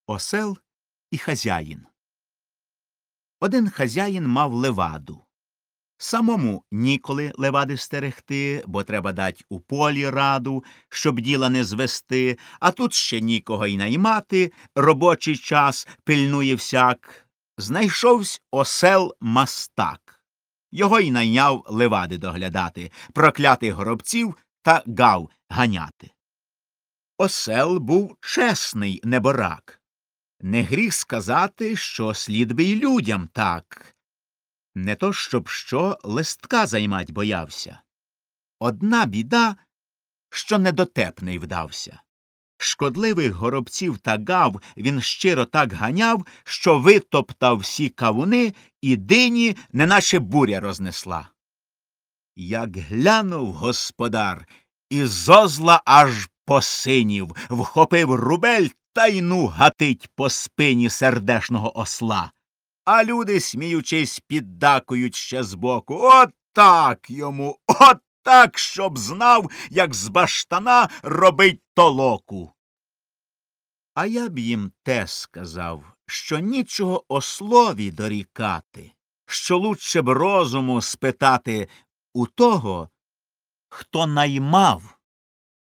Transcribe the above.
Осел і хазяїн. Один хазяїн мав леваду. Самому ніколи левади стерегти, бо треба дать у полі раду, щоб діла не звести, а тут ще нікого й наймати, робочий час пильнує всяк. Знайшовсь осел-мастак. Його й найняв левади доглядати, проклятих горобців та гав ганяти. Осел був чесний неборак. Не гріх сказати, що слід би й людям так. Не то, щоб що листка займать боявся. Одна біда, що недотепний вдався. Шкодливих горобців та гав він щиро так ганяв, що витоптав всі кавуни і дині, неначе буря рознесла. Як глянув господар, і зозла аж посинів, вхопив рубель та й ну гатить по спині сердешного осла. А люди, сміючись, піддакують ще збоку. От так йому, от так, щоб знав, як з баштана робить толоку. А я б їм те сказав, що нічого ослові дорікати, що лучше б розуму спитати у того, хто наймав